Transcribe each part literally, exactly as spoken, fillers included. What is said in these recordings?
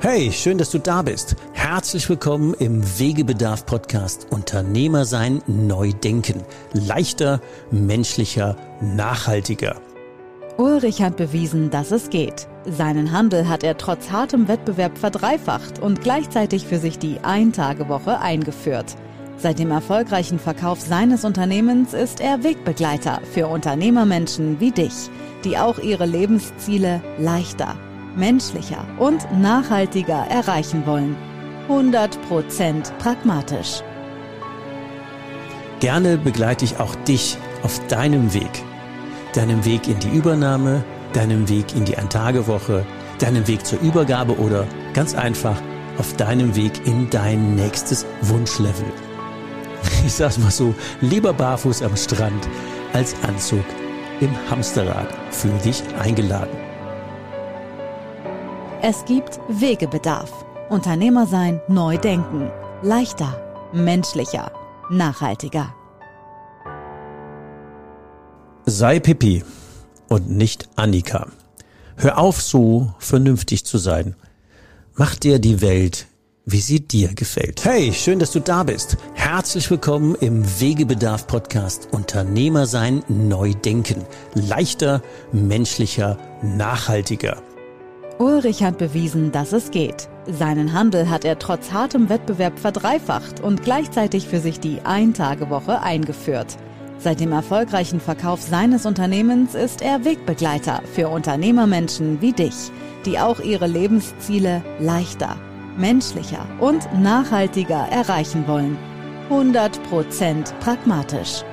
Hey, schön, dass du da bist. Herzlich willkommen im Wegebedarf-Podcast Unternehmer sein, neu denken. Leichter, menschlicher, nachhaltiger. Ulrich hat bewiesen, dass es geht. Seinen Handel hat er trotz hartem Wettbewerb verdreifacht und gleichzeitig für sich die Ein-Tage-Woche eingeführt. Seit dem erfolgreichen Verkauf seines Unternehmens ist er Wegbegleiter für Unternehmermenschen wie dich, die auch ihre Lebensziele leichter, menschlicher und nachhaltiger erreichen wollen. hundert Prozent pragmatisch. Gerne begleite ich auch dich auf deinem Weg. Deinem Weg in die Übernahme, deinem Weg in die Ein-Tage-Woche, deinem Weg zur Übergabe oder ganz einfach auf deinem Weg in dein nächstes Wunschlevel. Ich sag's mal so, lieber barfuß am Strand als Anzug im Hamsterrad. Fühl dich eingeladen. Es gibt Wegebedarf. Unternehmer sein, neu denken. Leichter, menschlicher, nachhaltiger. Sei Pippi und nicht Annika. Hör auf, so vernünftig zu sein. Mach dir die Welt, wie sie dir gefällt. Hey, schön, dass du da bist. Herzlich willkommen im Wegebedarf-Podcast Unternehmer sein, neu denken. Leichter, menschlicher, nachhaltiger. Ulrich hat bewiesen, dass es geht. Seinen Handel hat er trotz hartem Wettbewerb verdreifacht und gleichzeitig für sich die Ein-Tage-Woche eingeführt. Seit dem erfolgreichen Verkauf seines Unternehmens ist er Wegbegleiter für Unternehmermenschen wie dich, die auch ihre Lebensziele leichter, menschlicher und nachhaltiger erreichen wollen. hundert Prozent pragmatisch.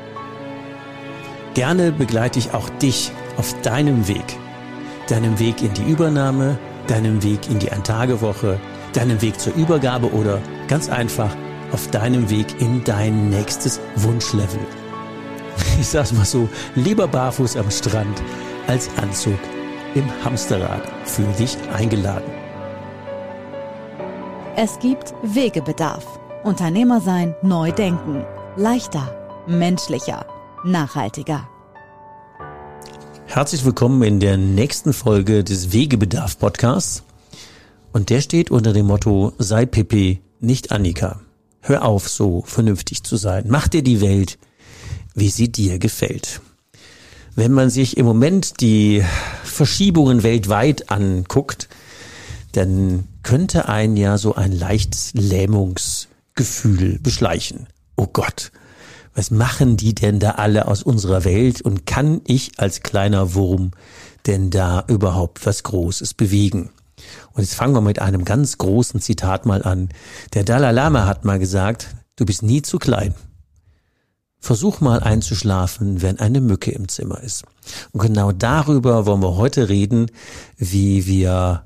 Gerne begleite ich auch dich auf deinem Weg. Deinem Weg in die Übernahme, deinem Weg in die Ein-Tage-Woche, deinem Weg zur Übergabe oder ganz einfach auf deinem Weg in dein nächstes Wunschlevel. Ich sag's mal so, lieber barfuß am Strand als Anzug im Hamsterrad. Fühl dich eingeladen. Es gibt Wegebedarf. Unternehmer sein, neu denken. Leichter, menschlicher, nachhaltiger. Herzlich willkommen in der nächsten Folge des Wegebedarf-Podcasts. Und der steht unter dem Motto, sei Pippi, nicht Annika. Hör auf, so vernünftig zu sein. Mach dir die Welt, wie sie dir gefällt. Wenn man sich im Moment die Verschiebungen weltweit anguckt, dann könnte einen ja so ein leichtes Lähmungsgefühl beschleichen. Oh Gott, was machen die denn da alle aus unserer Welt und kann ich als kleiner Wurm denn da überhaupt was Großes bewegen? Und jetzt fangen wir mit einem ganz großen Zitat mal an. Der Dalai Lama hat mal gesagt, du bist nie zu klein. Versuch mal einzuschlafen, wenn eine Mücke im Zimmer ist. Und genau darüber wollen wir heute reden, wie wir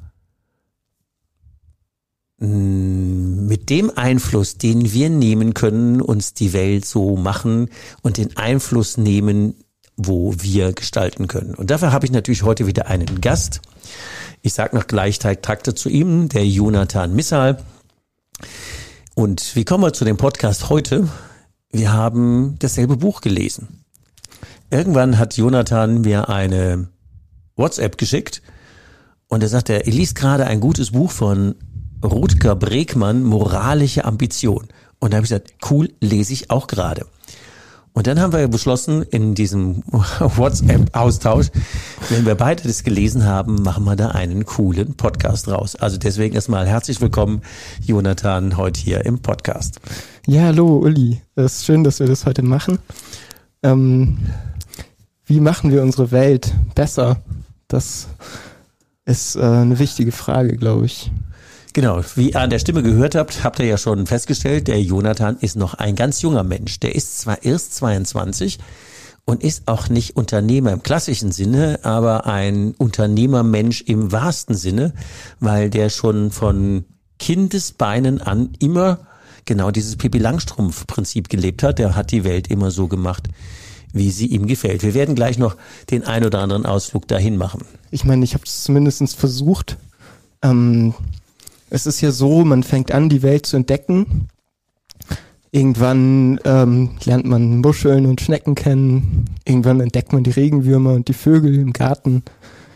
mit dem Einfluss, den wir nehmen können, uns die Welt so machen und den Einfluss nehmen, wo wir gestalten können. Und dafür habe ich natürlich heute wieder einen Gast. Ich sage noch gleich Takte zu ihm, der Jonathan Missal. Und wie kommen wir zu dem Podcast heute? Wir haben dasselbe Buch gelesen. Irgendwann hat Jonathan mir eine WhatsApp geschickt und er sagte, er liest gerade ein gutes Buch von Rutger Bregmann, Moralische Ambition. Und da habe ich gesagt, cool, lese ich auch gerade. Und dann haben wir beschlossen, in diesem WhatsApp-Austausch, wenn wir beide das gelesen haben, machen wir da einen coolen Podcast raus. Also deswegen erstmal herzlich willkommen, Jonathan, heute hier im Podcast. Ja, hallo Uli, es ist schön, dass wir das heute machen. Ähm, wie machen wir unsere Welt besser? Das ist äh, eine wichtige Frage, glaube ich. Genau, wie ihr an der Stimme gehört habt, habt ihr ja schon festgestellt, der Jonathan ist noch ein ganz junger Mensch. Der ist zwar erst zweiundzwanzig und ist auch nicht Unternehmer im klassischen Sinne, aber ein Unternehmermensch im wahrsten Sinne, weil der schon von Kindesbeinen an immer genau dieses Pippi-Langstrumpf-Prinzip gelebt hat. Der hat die Welt immer so gemacht, wie sie ihm gefällt. Wir werden gleich noch den ein oder anderen Ausflug dahin machen. Ich meine, ich habe es zumindest versucht. Ähm, es ist ja so, man fängt an, die Welt zu entdecken. Irgendwann ähm, lernt man Muscheln und Schnecken kennen. Irgendwann entdeckt man die Regenwürmer und die Vögel im Garten.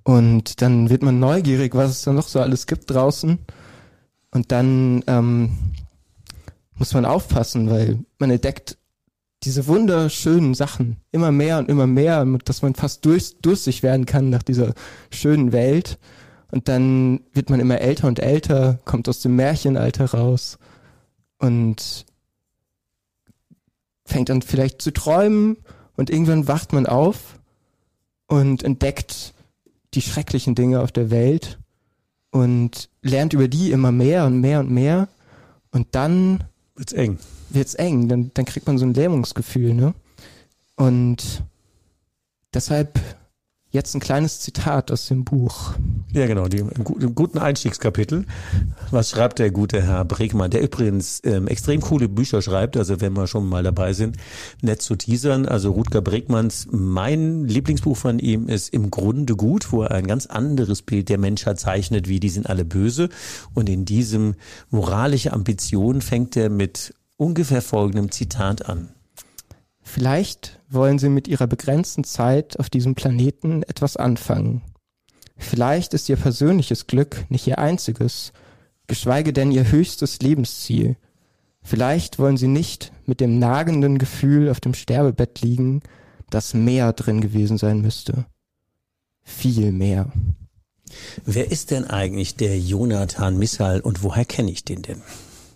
Und dann wird man neugierig, was es da noch so alles gibt draußen. Und dann ähm, muss man aufpassen, weil man entdeckt diese wunderschönen Sachen immer mehr und immer mehr, dass man fast durch, durstig werden kann nach dieser schönen Welt. Und dann wird man immer älter und älter, kommt aus dem Märchenalter raus und fängt an vielleicht zu träumen und irgendwann wacht man auf und entdeckt die schrecklichen Dinge auf der Welt und lernt über die immer mehr und mehr und mehr und dann wird's eng. Wird's eng, dann, dann kriegt man so ein Lähmungsgefühl, ne? Und deshalb jetzt ein kleines Zitat aus dem Buch. Ja, genau, die, im, im guten Einstiegskapitel. Was schreibt der gute Herr Bregmann, der übrigens ähm, extrem coole Bücher schreibt, also wenn wir schon mal dabei sind, nett zu teasern. Also Rutger Bregmanns, mein Lieblingsbuch von ihm ist Im Grunde gut, wo er ein ganz anderes Bild der Menschheit zeichnet, wie die sind alle böse. Und in diesem moralische Ambition fängt er mit ungefähr folgendem Zitat an. Vielleicht wollen Sie mit Ihrer begrenzten Zeit auf diesem Planeten etwas anfangen. Vielleicht ist Ihr persönliches Glück nicht Ihr einziges, geschweige denn Ihr höchstes Lebensziel. Vielleicht wollen Sie nicht mit dem nagenden Gefühl auf dem Sterbebett liegen, dass mehr drin gewesen sein müsste. Viel mehr. Wer ist denn eigentlich der Jonathan Missal und woher kenne ich den denn?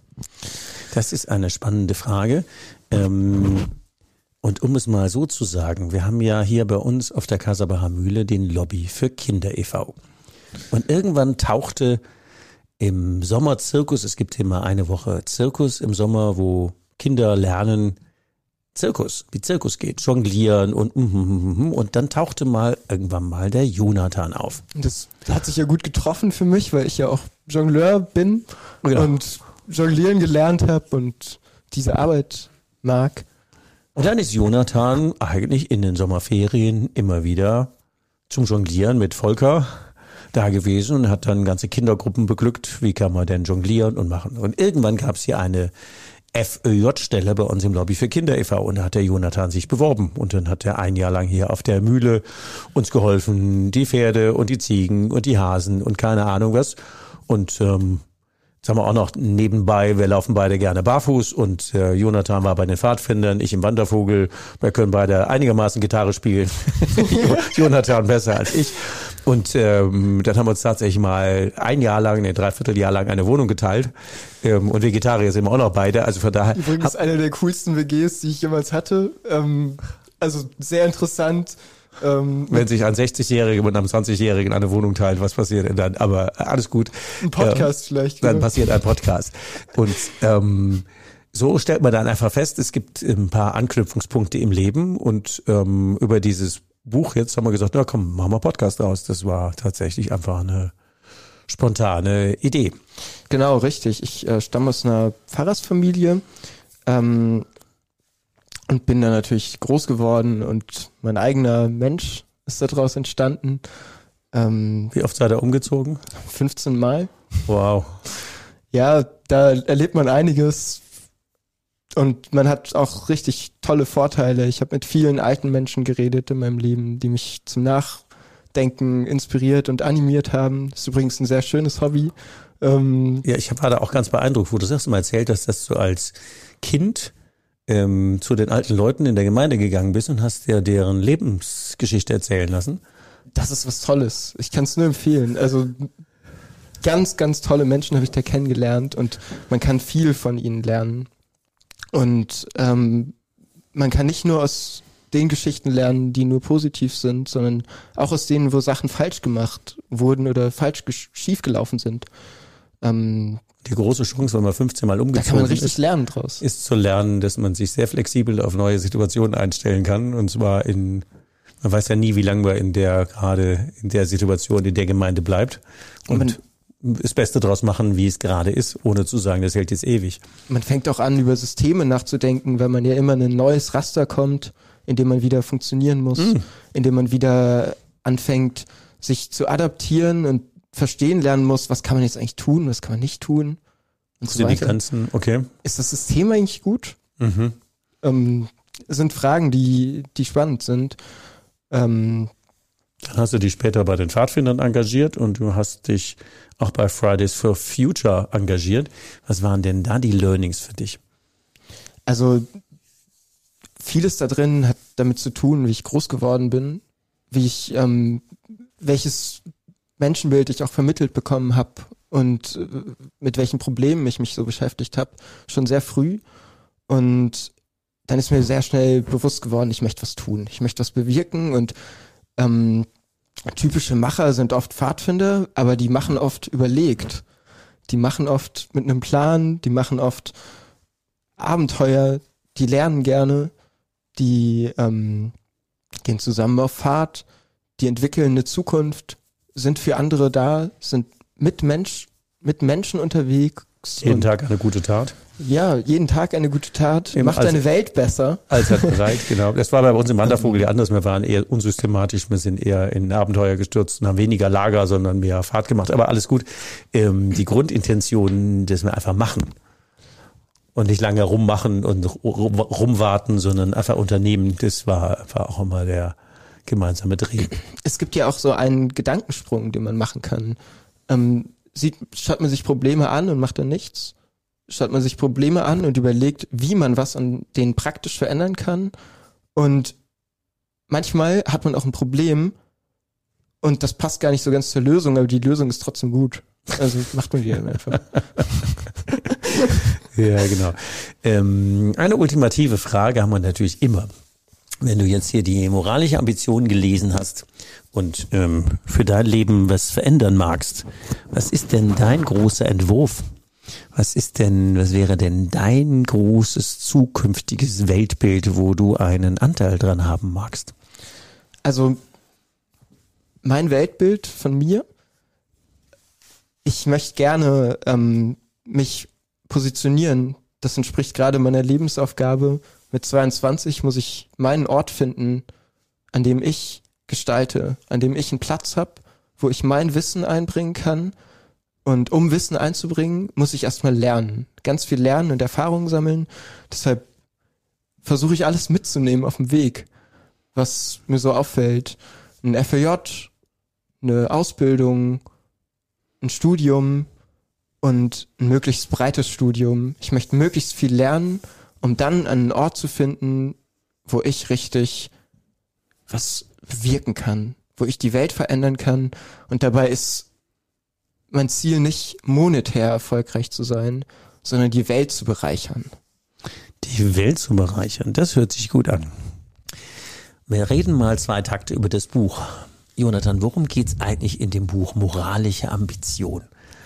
Das ist eine spannende Frage. Ähm, und um es mal so zu sagen, wir haben ja hier bei uns auf der Casabacher Mühle den Lobby für Kinder e V. Und irgendwann tauchte im Sommer Zirkus, es gibt immer eine Woche Zirkus im Sommer, wo Kinder lernen Zirkus, wie Zirkus geht, jonglieren und und dann tauchte mal irgendwann mal der Jonathan auf. Das hat sich ja gut getroffen für mich, weil ich ja auch Jongleur bin genau. und jonglieren gelernt habe und diese Arbeit mag. Und dann ist Jonathan eigentlich in den Sommerferien immer wieder zum Jonglieren mit Volker da gewesen und hat dann ganze Kindergruppen beglückt, wie kann man denn jonglieren und machen. Und irgendwann gab es hier eine F Ö J-Stelle bei uns im Lobby für Kinder e V und da hat der Jonathan sich beworben und dann hat er ein Jahr lang hier auf der Mühle uns geholfen, die Pferde und die Ziegen und die Hasen und keine Ahnung was. Und ähm, jetzt haben wir auch noch nebenbei, wir laufen beide gerne barfuß und äh, Jonathan war bei den Pfadfindern, ich im Wandervogel. Wir können beide einigermaßen Gitarre spielen. Jonathan besser als ich. Und ähm, dann haben wir uns tatsächlich mal ein Jahr lang, ein Dreivierteljahr lang eine Wohnung geteilt. Ähm, und Vegetarier sind wir auch noch beide. Also von daher. Übrigens eine der coolsten W Gs, die ich jemals hatte. Ähm, also sehr interessant. Ähm, Wenn sich ein sechzigjähriger mit einem zwanzigjährigen eine Wohnung teilt, was passiert denn dann? Aber alles gut. Ein Podcast äh, vielleicht. Dann genau. passiert ein Podcast. Und ähm, so stellt man dann einfach fest, es gibt ein paar Anknüpfungspunkte im Leben und ähm, über dieses Buch jetzt haben wir gesagt, na komm, machen wir Podcast aus. Das war tatsächlich einfach eine spontane Idee. Genau, richtig. Ich äh, stamme aus einer Pfarrersfamilie ähm, und bin da natürlich groß geworden und mein eigener Mensch ist daraus entstanden. Ähm, Wie oft seid ihr umgezogen? fünfzehn Mal. Wow. Ja, da erlebt man einiges. Und man hat auch richtig tolle Vorteile. Ich habe mit vielen alten Menschen geredet in meinem Leben, die mich zum Nachdenken inspiriert und animiert haben. Das ist übrigens ein sehr schönes Hobby. Ähm ja, ich war da auch ganz beeindruckt, wo du das erste Mal erzählt hast, dass du als Kind ähm, zu den alten Leuten in der Gemeinde gegangen bist und hast dir deren Lebensgeschichte erzählen lassen. Das ist was Tolles. Ich kann es nur empfehlen. Also ganz, ganz tolle Menschen habe ich da kennengelernt und man kann viel von ihnen lernen. Und ähm, man kann nicht nur aus den Geschichten lernen, die nur positiv sind, sondern auch aus denen, wo Sachen falsch gemacht wurden oder falsch gesch- schiefgelaufen sind. Ähm, die große Chance, wenn man fünfzehn Mal umgezogen ist, da kann man richtig ist, lernen draus. Ist zu lernen, dass man sich sehr flexibel auf neue Situationen einstellen kann. Und zwar in, man weiß ja nie, wie lange man in der, gerade in der Situation, in der Gemeinde bleibt. Und, und das Beste draus machen, wie es gerade ist, ohne zu sagen, das hält jetzt ewig. Man fängt auch an, über Systeme nachzudenken, weil man ja immer in ein neues Raster kommt, in dem man wieder funktionieren muss, mm. in dem man wieder anfängt, sich zu adaptieren und verstehen lernen muss, was kann man jetzt eigentlich tun, was kann man nicht tun und so weiter. Die Grenzen, okay. Ist das System eigentlich gut? Mhm. Ähm, sind Fragen, die, die spannend sind. Ähm, Dann hast du dich später bei den Pfadfindern engagiert und du hast dich auch bei Fridays for Future engagiert. Was waren denn da die Learnings für dich? Also vieles da drin hat damit zu tun, wie ich groß geworden bin, wie ich, ähm, welches Menschenbild ich auch vermittelt bekommen habe und äh, mit welchen Problemen ich mich so beschäftigt habe, schon sehr früh. Und dann ist mir sehr schnell bewusst geworden, ich möchte was tun, ich möchte was bewirken und ähm, typische Macher sind oft Pfadfinder, aber die machen oft überlegt. Die machen oft mit einem Plan, die machen oft Abenteuer, die lernen gerne, die ähm, gehen zusammen auf Pfad, die entwickeln eine Zukunft, sind für andere da, sind mit Mensch, mit Menschen unterwegs. Jeden Tag eine gute Tat. Ja, jeden Tag eine gute Tat, Eben macht als- deine Welt besser. Allzeit bereit, genau. Das war bei uns im Wandervogel ja anders. Wir waren eher unsystematisch, wir sind eher in Abenteuer gestürzt und haben weniger Lager, sondern mehr Fahrt gemacht. Aber alles gut. Ähm, die Grundintention, dass wir einfach machen und nicht lange rummachen und rum, rumwarten, sondern einfach unternehmen, das war, war auch immer der gemeinsame Dreh. Es gibt ja auch so einen Gedankensprung, den man machen kann. Ähm, sieht, schaut man sich Probleme an und macht dann nichts? Schaut man sich Probleme an und überlegt, wie man was an denen praktisch verändern kann? Und manchmal hat man auch ein Problem und das passt gar nicht so ganz zur Lösung, aber die Lösung ist trotzdem gut. Also macht man die dann einfach. Ja, genau. Ähm, eine ultimative Frage haben wir natürlich immer. Wenn du jetzt hier die moralische Ambition gelesen hast und ähm, für dein Leben was verändern magst, was ist denn dein großer Entwurf? Was ist denn, was wäre denn dein großes zukünftiges Weltbild, wo du einen Anteil dran haben magst? Also mein Weltbild von mir, ich möchte gerne ähm, mich positionieren. Das entspricht gerade meiner Lebensaufgabe. Mit zweiundzwanzig muss ich meinen Ort finden, an dem ich gestalte, an dem ich einen Platz habe, wo ich mein Wissen einbringen kann. Und um Wissen einzubringen, muss ich erstmal lernen. Ganz viel lernen und Erfahrungen sammeln. Deshalb versuche ich alles mitzunehmen auf dem Weg, was mir so auffällt. Ein F A J, eine Ausbildung, ein Studium und ein möglichst breites Studium. Ich möchte möglichst viel lernen, um dann einen Ort zu finden, wo ich richtig was bewirken kann, wo ich die Welt verändern kann. Und dabei ist mein Ziel nicht monetär erfolgreich zu sein, sondern die Welt zu bereichern. Die Welt zu bereichern, das hört sich gut an. Wir reden mal zwei Takte über das Buch. Jonathan, worum geht's eigentlich in dem Buch Moralische Ambition?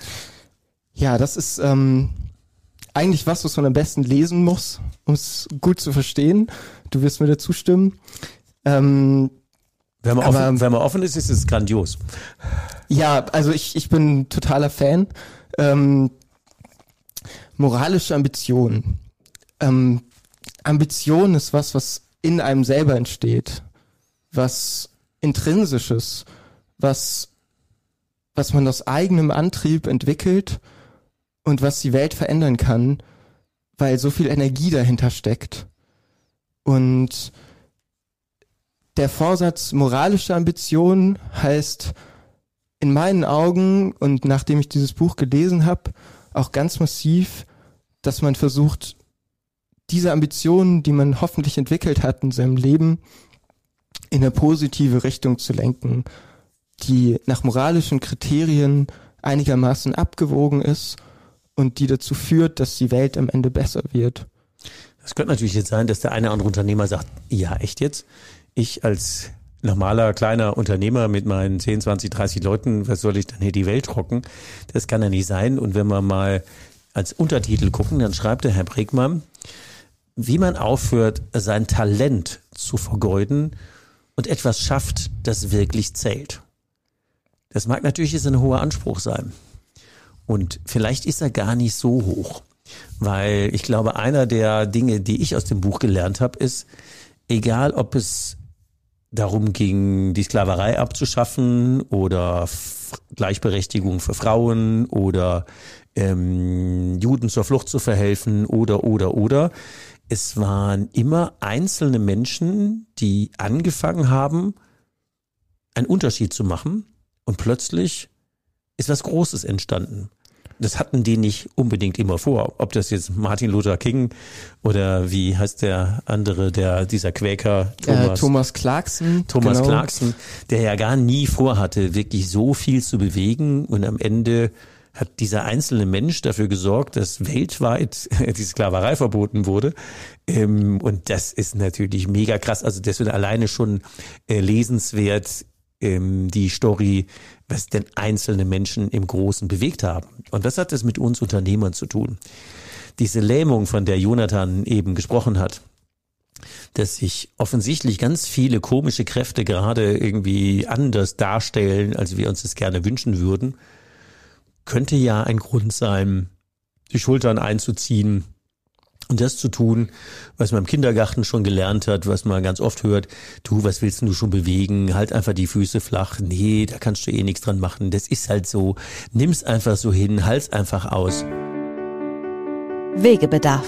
Ja, das ist ähm, eigentlich was, was man am besten lesen muss, um es gut zu verstehen. Du wirst mir dazu stimmen. Ähm, Wenn man, Aber- offen, wenn man offen ist, ist es grandios. ja, also ich, ich bin totaler Fan. Ähm, moralische Ambition. Ähm, Ambition ist was, was in einem selber entsteht. Was Intrinsisches. Was, was man aus eigenem Antrieb entwickelt und was die Welt verändern kann, weil so viel Energie dahinter steckt. Und der Vorsatz moralische Ambition heißt in meinen Augen und nachdem ich dieses Buch gelesen habe, auch ganz massiv, dass man versucht, diese Ambitionen, die man hoffentlich entwickelt hat in seinem Leben, in eine positive Richtung zu lenken, die nach moralischen Kriterien einigermaßen abgewogen ist und die dazu führt, dass die Welt am Ende besser wird. Es könnte natürlich jetzt sein, dass der eine oder andere Unternehmer sagt, ja, echt jetzt? Ich als normaler kleiner Unternehmer mit meinen zehn, zwanzig, dreißig Leuten, was soll ich dann hier die Welt rocken? Das kann ja nicht sein. Und wenn wir mal als Untertitel gucken, dann schreibt der Herr Bregmann, wie man aufhört, sein Talent zu vergeuden und etwas schafft, das wirklich zählt. Das mag natürlich jetzt ein hoher Anspruch sein. Und vielleicht ist er gar nicht so hoch. Weil ich glaube, einer der Dinge, die ich aus dem Buch gelernt habe, ist, egal ob es darum ging, die Sklaverei abzuschaffen oder F- Gleichberechtigung für Frauen oder ähm, Juden zur Flucht zu verhelfen oder, oder, oder. Es waren immer einzelne Menschen, die angefangen haben, einen Unterschied zu machen und plötzlich ist was Großes entstanden. Das hatten die nicht unbedingt immer vor. Ob das jetzt Martin Luther King oder wie heißt der andere, der dieser Quäker Thomas, äh, Thomas Clarkson. Thomas genau. Clarkson, der ja gar nie vorhatte, wirklich so viel zu bewegen und am Ende hat dieser einzelne Mensch dafür gesorgt, dass weltweit die Sklaverei verboten wurde. Und das ist natürlich mega krass. Also das wird alleine schon lesenswert, die Story, was denn einzelne Menschen im Großen bewegt haben. Und was hat das mit uns Unternehmern zu tun? Diese Lähmung, von der Jonathan eben gesprochen hat, dass sich offensichtlich ganz viele komische Kräfte gerade irgendwie anders darstellen, als wir uns das gerne wünschen würden, könnte ja ein Grund sein, die Schultern einzuziehen und das zu tun, was man im Kindergarten schon gelernt hat, was man ganz oft hört. Du, was willst du schon bewegen? Halt einfach die Füße flach. Nee, da kannst du eh nichts dran machen. Das ist halt so. Nimm's einfach so hin, halt's einfach aus. Wegebedarf.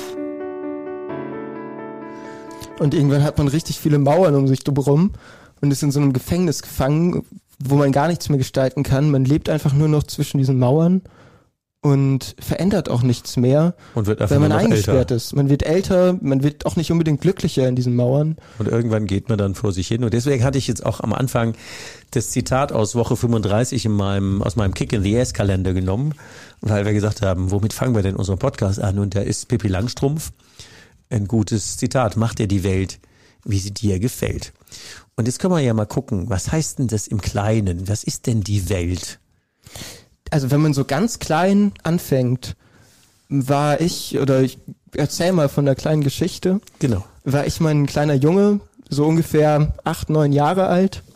Und irgendwann hat man richtig viele Mauern um sich drumherum und ist in so einem Gefängnis gefangen, wo man gar nichts mehr gestalten kann. Man lebt einfach nur noch zwischen diesen Mauern und verändert auch nichts mehr, und wird einfach weil man nur noch eingesperrt älter. ist. Man wird älter, man wird auch nicht unbedingt glücklicher in diesen Mauern. Und irgendwann geht man dann vor sich hin. Und deswegen hatte ich jetzt auch am Anfang das Zitat aus Woche fünfunddreißig in meinem, aus meinem Kick in the Ass Kalender genommen, weil wir gesagt haben, womit fangen wir denn unseren Podcast an? Und da ist Pippi Langstrumpf ein gutes Zitat. Macht dir die Welt, wie sie dir gefällt. Und jetzt können wir ja mal gucken, was heißt denn das im Kleinen? Was ist denn die Welt? Also wenn man so ganz klein anfängt, war ich, oder ich erzähl mal von der kleinen Geschichte. Genau. War ich mal ein kleiner Junge, so ungefähr acht, neun Jahre alt.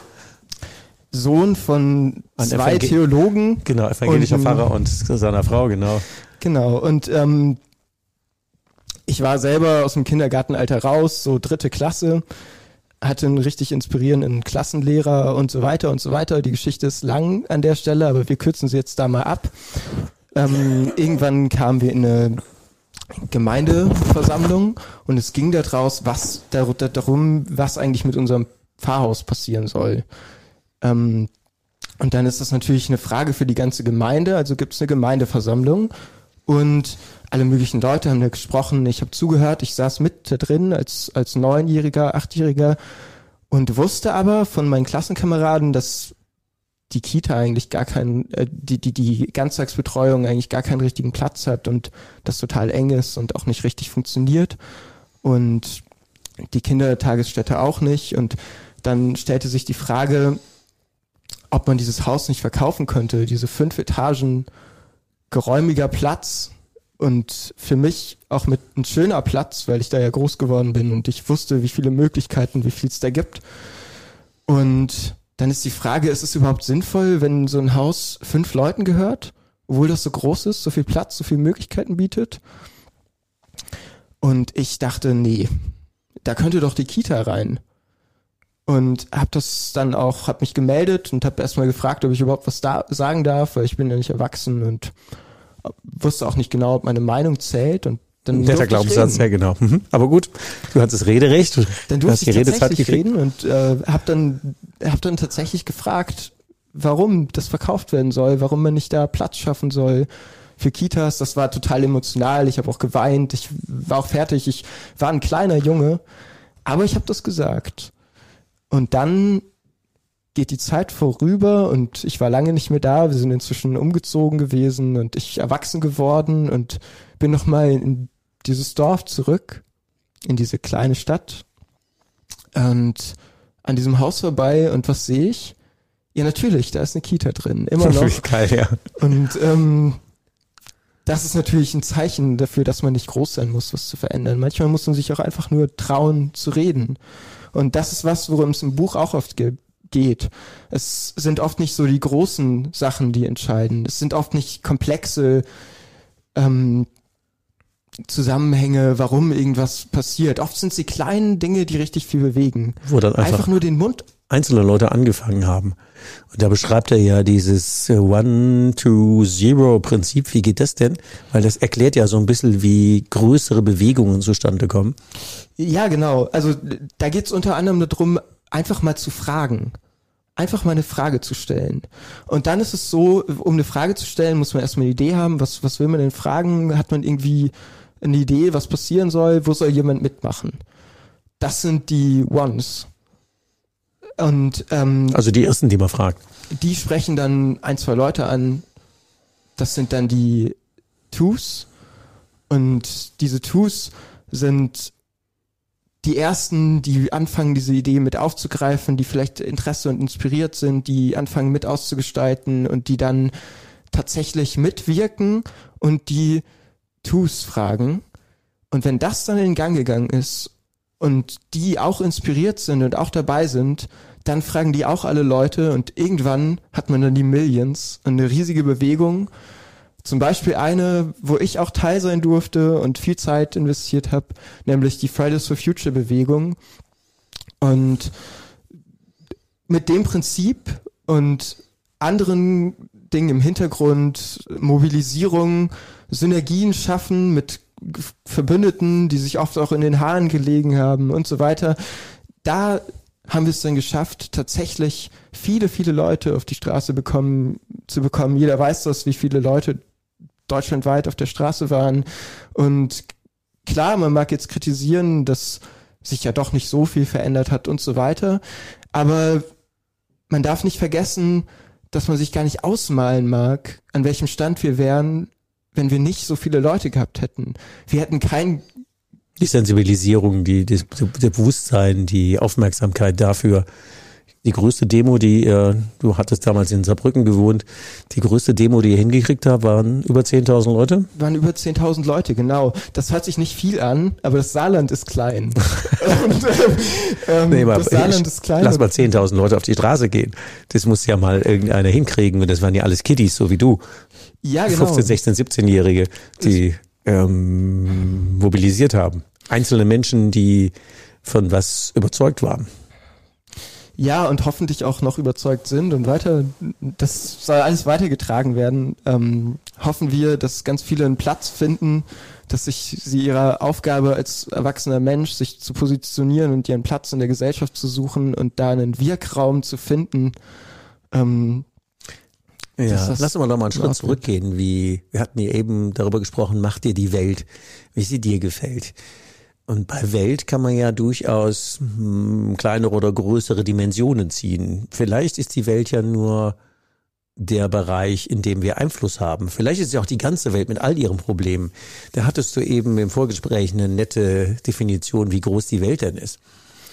Sohn von Ein zwei Evangel- Theologen. Genau, evangelischer und, Pfarrer und seiner Frau, genau. Genau, und ähm, ich war selber aus dem Kindergartenalter raus, so dritte Klasse, hatte einen richtig inspirierenden Klassenlehrer und so weiter und so weiter. Die Geschichte ist lang an der Stelle, aber wir kürzen sie jetzt da mal ab. Ähm, irgendwann kamen wir in eine Gemeindeversammlung und es ging daraus, was dar- darum, was eigentlich mit unserem Pfarrhaus passieren soll. Ähm, und dann ist das natürlich eine Frage für die ganze Gemeinde, also gibt es eine Gemeindeversammlung und alle möglichen Leute haben da gesprochen, ich habe zugehört, ich saß mit da drin als als Neunjähriger, Achtjähriger und wusste aber von meinen Klassenkameraden, dass die Kita eigentlich gar keinen, äh, die die die Ganztagsbetreuung eigentlich gar keinen richtigen Platz hat und das total eng ist und auch nicht richtig funktioniert und die Kindertagesstätte auch nicht. Und dann stellte sich die Frage, ob man dieses Haus nicht verkaufen könnte, diese fünf Etagen geräumiger Platz und für mich auch mit ein schöner Platz, weil ich da ja groß geworden bin und ich wusste, wie viele Möglichkeiten, wie viel es da gibt. Und dann ist die Frage, ist es überhaupt sinnvoll, wenn so ein Haus fünf Leuten gehört, obwohl das so groß ist, so viel Platz, so viele Möglichkeiten bietet? Und ich dachte, nee, da könnte doch die Kita rein. Und habe das dann auch, habe mich gemeldet und habe erstmal gefragt, ob ich überhaupt was da sagen darf, weil ich bin ja nicht erwachsen und wusste auch nicht genau, ob meine Meinung zählt. Und dann Der Glaubenssatz, ja genau. Mhm. Aber gut, du hattest das Rederecht, dann du hast durfte die ich Redezeit tatsächlich gekriegt. reden und äh, habe dann, hab dann tatsächlich gefragt, warum das verkauft werden soll, warum man nicht da Platz schaffen soll für Kitas. Das war total emotional, ich habe auch geweint, ich war auch fertig, ich war ein kleiner Junge, aber ich habe das gesagt. Und dann geht die Zeit vorüber und ich war lange nicht mehr da. Wir sind inzwischen umgezogen gewesen und ich erwachsen geworden und bin nochmal in dieses Dorf zurück, in diese kleine Stadt und an diesem Haus vorbei und was sehe ich? Ja, natürlich, da ist eine Kita drin, immer noch. Geil, ja. Und ähm, das ist natürlich ein Zeichen dafür, dass man nicht groß sein muss, was zu verändern. Manchmal muss man sich auch einfach nur trauen zu reden. Und das ist was, worum es im Buch auch oft ge- geht. Es sind oft nicht so die großen Sachen, die entscheiden. Es sind oft nicht komplexe ähm, Zusammenhänge, warum irgendwas passiert. Oft sind es die kleinen Dinge, die richtig viel bewegen. Wo dann einfach, einfach nur den Mund. Einzelne Leute angefangen haben. Und da beschreibt er ja dieses One-to-Zero-Prinzip. Wie geht das denn? Weil das erklärt ja so ein bisschen, wie größere Bewegungen zustande kommen. Ja, genau. Also da geht es unter anderem darum, einfach mal zu fragen. einfach mal eine Frage zu stellen. Und dann ist es so, um eine Frage zu stellen, muss man erstmal eine Idee haben, was, was will man denn fragen? Hat man irgendwie eine Idee, was passieren soll? Wo soll jemand mitmachen? Das sind die Ones. Und ähm, also die ersten, die man fragt. Die sprechen dann ein, zwei Leute an. Das sind dann die Twos. Und diese Twos sind die ersten, die anfangen, diese Idee mit aufzugreifen, die vielleicht Interesse und inspiriert sind, die anfangen mit auszugestalten und die dann tatsächlich mitwirken und die Twos fragen. Und wenn das dann in Gang gegangen ist und die auch inspiriert sind und auch dabei sind, dann fragen die auch alle Leute und irgendwann hat man dann die Millions und eine riesige Bewegung. Zum Beispiel eine, wo ich auch Teil sein durfte und viel Zeit investiert habe, nämlich die Fridays for Future Bewegung. Und mit dem Prinzip und anderen Dingen im Hintergrund, Mobilisierung, Synergien schaffen mit Verbündeten, die sich oft auch in den Haaren gelegen haben und so weiter. Da haben wir es dann geschafft, tatsächlich viele, viele Leute auf die Straße bekommen, zu bekommen. Jeder weiß das, wie viele Leute deutschlandweit auf der Straße waren. Und klar, man mag jetzt kritisieren, dass sich ja doch nicht so viel verändert hat und so weiter. Aber man darf nicht vergessen, dass man sich gar nicht ausmalen mag, an welchem Stand wir wären, wenn wir nicht so viele Leute gehabt hätten. Wir hätten kein... Die Sensibilisierung, die, die, der Bewusstsein, die Aufmerksamkeit dafür. Die größte Demo, die ihr, du hattest damals in Saarbrücken gewohnt, die größte Demo, die ihr hingekriegt habt, waren über zehntausend Leute? Waren über zehntausend Leute, genau. Das hört sich nicht viel an, aber das Saarland ist klein. und, ähm, nee, das Saarland ist klein. Lass mal zehntausend Leute auf die Straße gehen. Das muss ja mal irgendeiner hinkriegen, und das waren ja alles Kiddies, so wie du. Ja, genau. fünfzehn-, sechzehn-, siebzehnjährige, die ähm, mobilisiert haben. Einzelne Menschen, die von was überzeugt waren. Ja, und hoffentlich auch noch überzeugt sind und weiter, das soll alles weitergetragen werden. Ähm, hoffen wir, dass ganz viele einen Platz finden, dass sich sie ihrer Aufgabe als erwachsener Mensch, sich zu positionieren und ihren Platz in der Gesellschaft zu suchen und da einen Wirkraum zu finden. Ähm, ja, lass uns doch mal einen Schritt zurückgehen. Wie, wir hatten hier eben darüber gesprochen, mach dir die Welt, wie sie dir gefällt. Und bei Welt kann man ja durchaus hm, kleinere oder größere Dimensionen ziehen. Vielleicht ist die Welt ja nur der Bereich, in dem wir Einfluss haben. Vielleicht ist ja auch die ganze Welt mit all ihren Problemen. Da hattest du eben im Vorgespräch eine nette Definition, wie groß die Welt denn ist.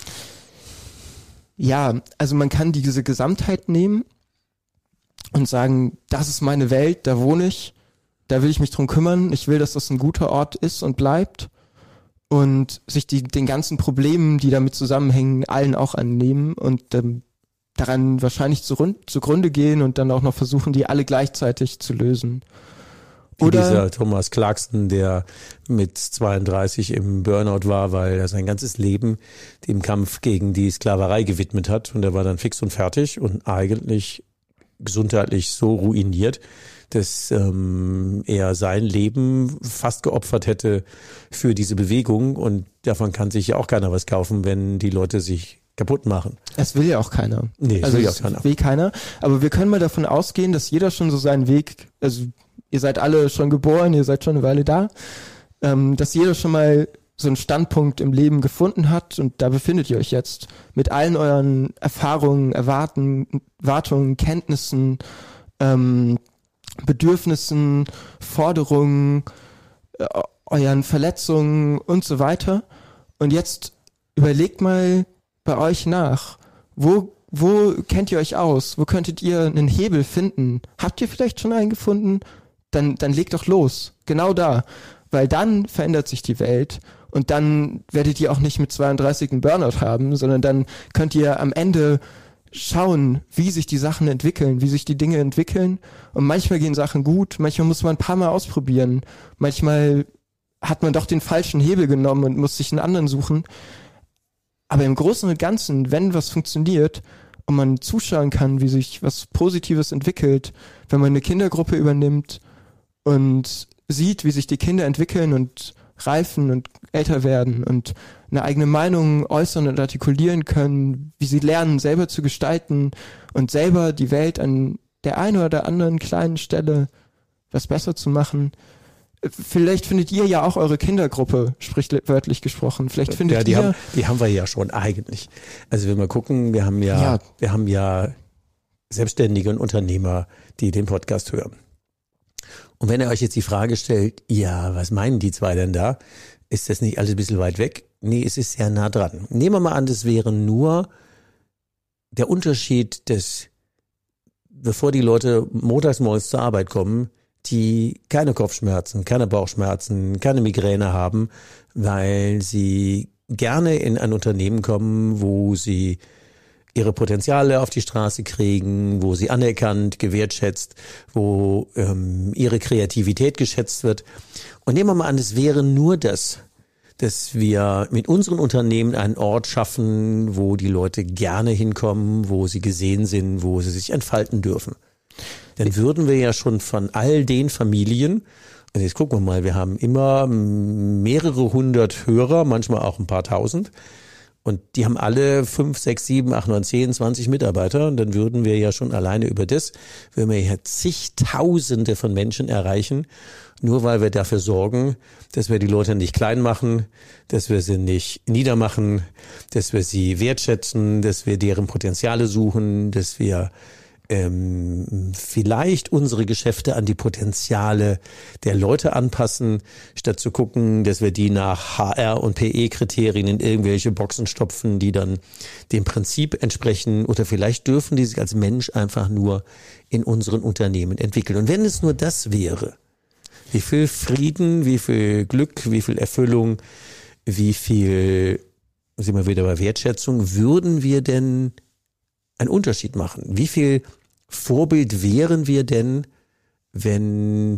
Ja, also man kann diese Gesamtheit nehmen und sagen, das ist meine Welt, da wohne ich, da will ich mich drum kümmern, ich will, dass das ein guter Ort ist und bleibt. Und sich die, den ganzen Problemen, die damit zusammenhängen, allen auch annehmen und ähm, daran wahrscheinlich zu rund, zugrunde gehen und dann auch noch versuchen, die alle gleichzeitig zu lösen. Oder wie dieser Thomas Clarkson, der mit zweiunddreißig im Burnout war, weil er sein ganzes Leben dem Kampf gegen die Sklaverei gewidmet hat, und er war dann fix und fertig und eigentlich gesundheitlich so ruiniert, dass ähm, er sein Leben fast geopfert hätte für diese Bewegung, und davon kann sich ja auch keiner was kaufen, wenn die Leute sich kaputt machen. Es will ja auch keiner. Nee, es also will ja es auch keiner. will keiner. Aber wir können mal davon ausgehen, dass jeder schon so seinen Weg, also ihr seid alle schon geboren, ihr seid schon eine Weile da, ähm, dass jeder schon mal so einen Standpunkt im Leben gefunden hat, und da befindet ihr euch jetzt mit allen euren Erfahrungen, Erwarten, Erwartungen, Kenntnissen, ähm, Bedürfnissen, Forderungen, äh, euren Verletzungen und so weiter. Und jetzt überlegt mal bei euch nach, wo, wo kennt ihr euch aus? Wo könntet ihr einen Hebel finden? Habt ihr vielleicht schon einen gefunden? Dann, dann legt doch los. Genau da. Weil dann verändert sich die Welt, und dann werdet ihr auch nicht mit zweiunddreißig einen Burnout haben, sondern dann könnt ihr am Ende schauen, wie sich die Sachen entwickeln, wie sich die Dinge entwickeln. Und manchmal gehen Sachen gut, manchmal muss man ein paar Mal ausprobieren. Manchmal hat man doch den falschen Hebel genommen und muss sich einen anderen suchen. Aber im Großen und Ganzen, wenn was funktioniert und man zuschauen kann, wie sich was Positives entwickelt, wenn man eine Kindergruppe übernimmt und sieht, wie sich die Kinder entwickeln und reifen und älter werden und eine eigene Meinung äußern und artikulieren können, wie sie lernen, selber zu gestalten und selber die Welt an der einen oder anderen kleinen Stelle was besser zu machen. Vielleicht findet ihr ja auch eure Kindergruppe, sprichwörtlich gesprochen. Vielleicht findet ja, die ihr... Haben, die haben wir ja schon eigentlich. Also wenn wir gucken, wir haben ja, ja, wir haben ja Selbstständige und Unternehmer, die den Podcast hören. Und wenn ihr euch jetzt die Frage stellt, ja, was meinen die zwei denn da? Ist das nicht alles ein bisschen weit weg? Nee, es ist sehr nah dran. Nehmen wir mal an, das wäre nur der Unterschied des, bevor die Leute montags morgens zur Arbeit kommen, die keine Kopfschmerzen, keine Bauchschmerzen, keine Migräne haben, weil sie gerne in ein Unternehmen kommen, wo sie ihre Potenziale auf die Straße kriegen, wo sie anerkannt, gewertschätzt, wo ähm, ihre Kreativität geschätzt wird. Und nehmen wir mal an, es wäre nur das, dass wir mit unseren Unternehmen einen Ort schaffen, wo die Leute gerne hinkommen, wo sie gesehen sind, wo sie sich entfalten dürfen. Dann würden wir ja schon von all den Familien, also jetzt gucken wir mal, wir haben immer mehrere hundert Hörer, manchmal auch ein paar tausend, und die haben alle fünf, sechs, sieben, acht, neun, zehn, zwanzig Mitarbeiter, und dann würden wir ja schon alleine über das, würden wir ja zigtausende von Menschen erreichen, nur weil wir dafür sorgen, dass wir die Leute nicht klein machen, dass wir sie nicht niedermachen, dass wir sie wertschätzen, dass wir deren Potenziale suchen, dass wir ähm, vielleicht unsere Geschäfte an die Potenziale der Leute anpassen, statt zu gucken, dass wir die nach H R und P E-Kriterien in irgendwelche Boxen stopfen, die dann dem Prinzip entsprechen, oder vielleicht dürfen die sich als Mensch einfach nur in unseren Unternehmen entwickeln. Und wenn es nur das wäre, wie viel Frieden, wie viel Glück, wie viel Erfüllung, wie viel, sind wir wieder bei Wertschätzung, würden wir denn einen Unterschied machen? Wie viel Vorbild wären wir denn, wenn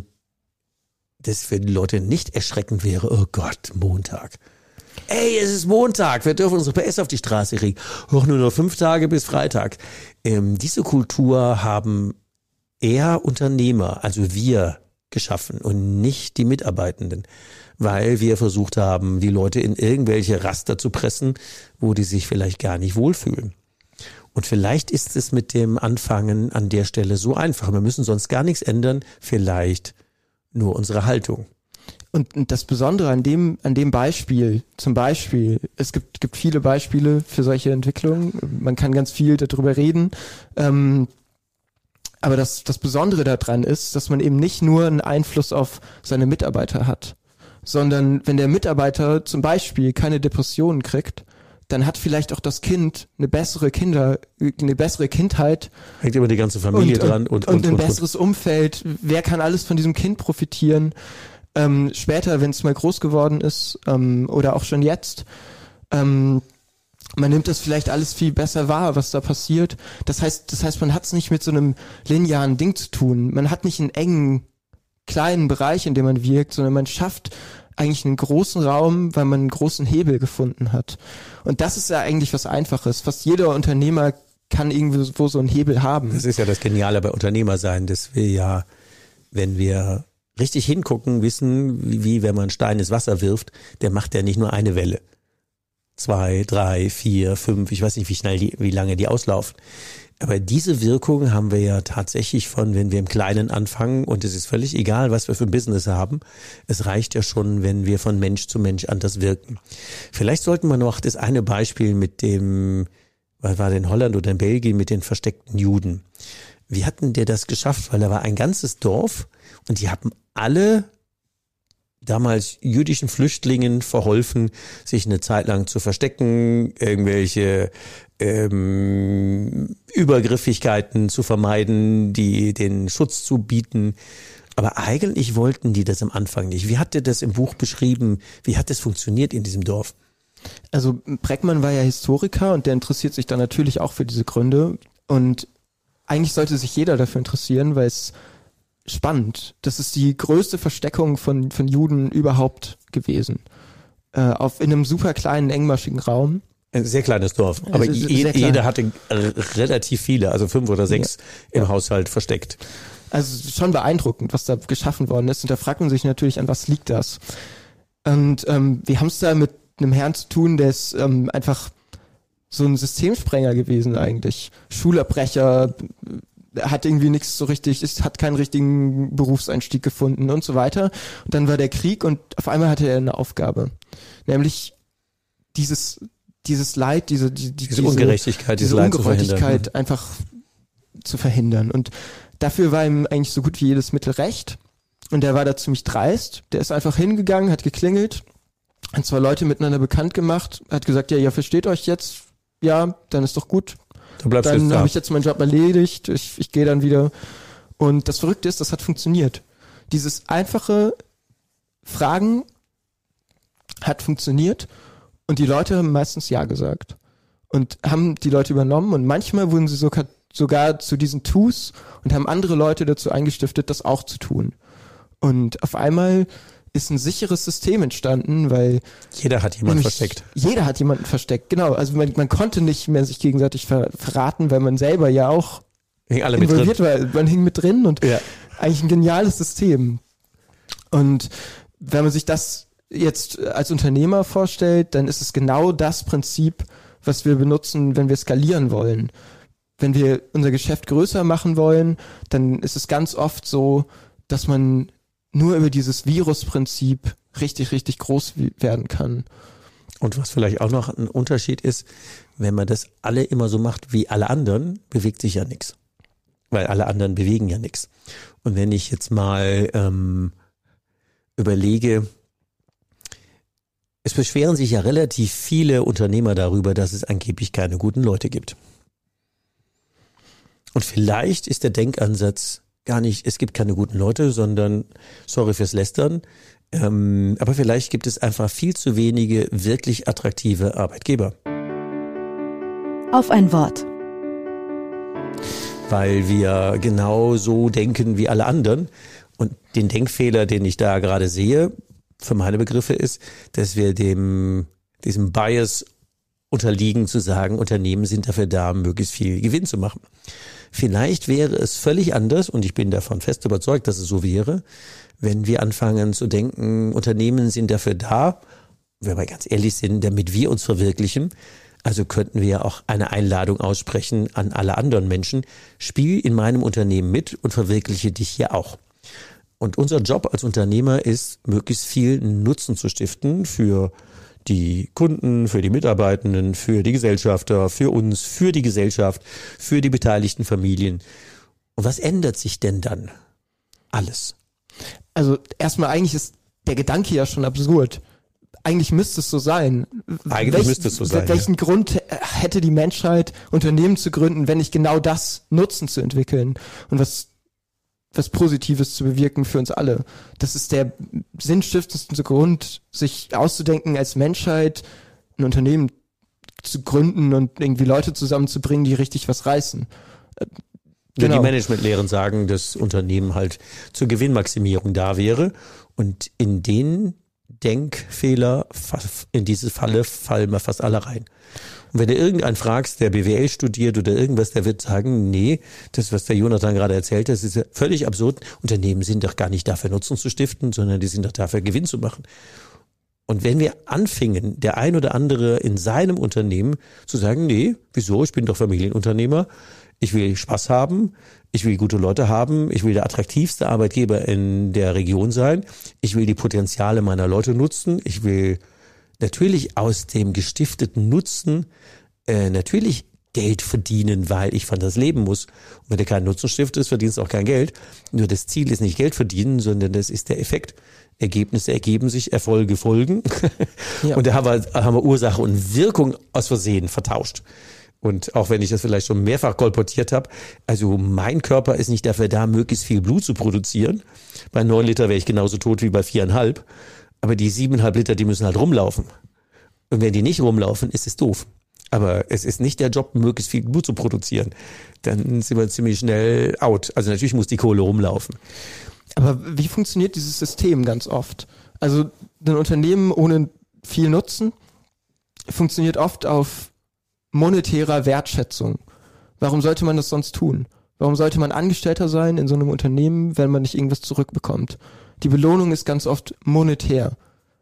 das für die Leute nicht erschreckend wäre? Oh Gott, Montag. Ey, es ist Montag, wir dürfen unsere P S auf die Straße kriegen. Auch nur noch fünf Tage bis Freitag. Ähm, diese Kultur haben eher Unternehmer, also wir, geschaffen und nicht die Mitarbeitenden, weil wir versucht haben, die Leute in irgendwelche Raster zu pressen, wo die sich vielleicht gar nicht wohlfühlen. Und vielleicht ist es mit dem Anfangen an der Stelle so einfach. Wir müssen sonst gar nichts ändern, vielleicht nur unsere Haltung. Und das Besondere an dem, an dem Beispiel, zum Beispiel, es gibt, gibt viele Beispiele für solche Entwicklungen. Man kann ganz viel darüber reden. Ähm, aber das, das Besondere daran ist, dass man eben nicht nur einen Einfluss auf seine Mitarbeiter hat, sondern wenn der Mitarbeiter zum Beispiel keine Depressionen kriegt, dann hat vielleicht auch das Kind eine bessere Kinder, eine bessere Kindheit. Hängt immer die ganze Familie und, dran. Und, und, und ein und, besseres und. Umfeld. Wer kann alles von diesem Kind profitieren? Ähm, später, wenn es mal groß geworden ist, ähm, oder auch schon jetzt. Ähm, man nimmt das vielleicht alles viel besser wahr, was da passiert. Das heißt, das heißt, man hat es nicht mit so einem linearen Ding zu tun. Man hat nicht einen engen, kleinen Bereich, in dem man wirkt, sondern man schafft eigentlich einen großen Raum, weil man einen großen Hebel gefunden hat. Und das ist ja eigentlich was Einfaches. Fast jeder Unternehmer kann irgendwo so einen Hebel haben. Das ist ja das Geniale bei Unternehmer sein, dass wir ja, wenn wir richtig hingucken, wissen, wie, wie wenn man Stein ins Wasser wirft, der macht ja nicht nur eine Welle. Zwei, drei, vier, fünf, ich weiß nicht, wie schnell die, wie lange die auslaufen. Aber diese Wirkung haben wir ja tatsächlich von, wenn wir im Kleinen anfangen, und es ist völlig egal, was wir für ein Business haben. Es reicht ja schon, wenn wir von Mensch zu Mensch anders wirken. Vielleicht sollten wir noch das eine Beispiel mit dem, was war denn, Holland oder in Belgien, mit den versteckten Juden. Wie hatten der das geschafft? Weil da war ein ganzes Dorf und die haben alle damals jüdischen Flüchtlingen verholfen, sich eine Zeit lang zu verstecken, irgendwelche ähm, Übergriffigkeiten zu vermeiden, die den Schutz zu bieten. Aber eigentlich wollten die das am Anfang nicht. Wie hat der das im Buch beschrieben? Wie hat das funktioniert in diesem Dorf? Also Breckmann war ja Historiker und der interessiert sich dann natürlich auch für diese Gründe. Und eigentlich sollte sich jeder dafür interessieren, weil es spannend. Das ist die größte Versteckung von, von Juden überhaupt gewesen. Äh, auf, in einem super kleinen, engmaschigen Raum. Ein sehr kleines Dorf, aber je, jeder hatte relativ viele, also fünf oder sechs ja. im ja. Haushalt versteckt. Also schon beeindruckend, was da geschaffen worden ist. Und da fragt man sich natürlich, an was liegt das? Und ähm, wir haben es da mit einem Herrn zu tun, der ist ähm, einfach so ein Systemsprenger gewesen eigentlich. Schulabbrecher, hat irgendwie nichts so richtig, ist, hat keinen richtigen Berufseinstieg gefunden und so weiter. Und dann war der Krieg und auf einmal hatte er eine Aufgabe. Nämlich dieses, dieses Leid, diese, die, die, diese Ungerechtigkeit, diese, diese Leid Ungerechtigkeit zu einfach zu verhindern. Und dafür war ihm eigentlich so gut wie jedes Mittel recht. Und der war da ziemlich dreist. Der ist einfach hingegangen, hat geklingelt, hat zwei Leute miteinander bekannt gemacht, hat gesagt, ja, ihr versteht euch jetzt, ja, dann ist doch gut. Du bleibst dann da. habe ich jetzt meinen Job erledigt, ich, ich gehe dann wieder. Und das Verrückte ist, das hat funktioniert. Dieses einfache Fragen hat funktioniert und die Leute haben meistens Ja gesagt und haben die Leute übernommen und manchmal wurden sie sogar, sogar zu diesen Tus und haben andere Leute dazu eingestiftet, das auch zu tun. Und auf einmal ist ein sicheres System entstanden, weil jeder hat jemanden versteckt. Jeder hat jemanden versteckt, genau. Also man, man konnte nicht mehr sich gegenseitig ver- verraten, weil man selber ja auch hing alle involviert mit drin. war. Man hing mit drin und ja. eigentlich ein geniales System. Und wenn man sich das jetzt als Unternehmer vorstellt, dann ist es genau das Prinzip, was wir benutzen, wenn wir skalieren wollen. Wenn wir unser Geschäft größer machen wollen, dann ist es ganz oft so, dass man nur über dieses Virusprinzip richtig, richtig groß werden kann. Und was vielleicht auch noch ein Unterschied ist, wenn man das alle immer so macht wie alle anderen, bewegt sich ja nichts. Weil alle anderen bewegen ja nichts. Und wenn ich jetzt mal ähm, überlege, es beschweren sich ja relativ viele Unternehmer darüber, dass es angeblich keine guten Leute gibt. Und vielleicht ist der Denkansatz gar nicht, es gibt keine guten Leute, sondern, sorry fürs Lästern, ähm, aber vielleicht gibt es einfach viel zu wenige wirklich attraktive Arbeitgeber. Auf ein Wort. Weil wir genau so denken wie alle anderen. Und den Denkfehler, den ich da gerade sehe, für meine Begriffe ist, dass wir dem diesem Bias unterliegen, zu sagen, Unternehmen sind dafür da, möglichst viel Gewinn zu machen. Vielleicht wäre es völlig anders, und ich bin davon fest überzeugt, dass es so wäre, wenn wir anfangen zu denken, Unternehmen sind dafür da, wenn wir ganz ehrlich sind, damit wir uns verwirklichen. Also könnten wir auch eine Einladung aussprechen an alle anderen Menschen. Spiel in meinem Unternehmen mit und verwirkliche dich hier auch. Und unser Job als Unternehmer ist, möglichst viel Nutzen zu stiften für die Kunden, für die Mitarbeitenden, für die Gesellschafter, für uns, für die Gesellschaft, für die beteiligten Familien. Und was ändert sich denn dann? Alles. Also erstmal eigentlich ist der Gedanke ja schon absurd. Eigentlich müsste es so sein. Eigentlich Welch, müsste es so sein. Welchen ja. Grund hätte die Menschheit, Unternehmen zu gründen, wenn nicht genau das Nutzen zu entwickeln und was was Positives zu bewirken für uns alle. Das ist der sinnstiftendste Grund, sich auszudenken, als Menschheit ein Unternehmen zu gründen und irgendwie Leute zusammenzubringen, die richtig was reißen. Genau. Die Managementlehren sagen, dass Unternehmen halt zur Gewinnmaximierung da wäre. Und in den Denkfehler, in diese Falle fallen wir fast alle rein. Und wenn du irgendeinen fragst, der B W L studiert oder irgendwas, der wird sagen, nee, das, was der Jonathan gerade erzählt, das ist ja völlig absurd. Unternehmen sind doch gar nicht dafür, Nutzen zu stiften, sondern die sind doch dafür, Gewinn zu machen. Und wenn wir anfingen, der ein oder andere in seinem Unternehmen zu sagen, nee, wieso, ich bin doch Familienunternehmer, ich will Spaß haben, ich will gute Leute haben, ich will der attraktivste Arbeitgeber in der Region sein, ich will die Potenziale meiner Leute nutzen, ich will natürlich aus dem gestifteten Nutzen äh, natürlich Geld verdienen, weil ich von das leben muss. Und wenn du keinen Nutzen stiftest, verdienst du auch kein Geld. Nur das Ziel ist nicht Geld verdienen, sondern das ist der Effekt. Ergebnisse ergeben sich, Erfolge folgen. Ja. Und da haben wir, haben wir Ursache und Wirkung aus Versehen vertauscht. Und auch wenn ich das vielleicht schon mehrfach kolportiert habe, also mein Körper ist nicht dafür da, möglichst viel Blut zu produzieren. Bei neun Liter wäre ich genauso tot wie bei viereinhalb. Aber die siebeneinhalb Liter, die müssen halt rumlaufen. Und wenn die nicht rumlaufen, ist es doof. Aber es ist nicht der Job, möglichst viel Blut zu produzieren. Dann sind wir ziemlich schnell out. Also natürlich muss die Kohle rumlaufen. Aber wie funktioniert dieses System ganz oft? Also ein Unternehmen ohne viel Nutzen funktioniert oft auf monetärer Wertschätzung. Warum sollte man das sonst tun? Warum sollte man Angestellter sein in so einem Unternehmen, wenn man nicht irgendwas zurückbekommt? Die Belohnung ist ganz oft monetär.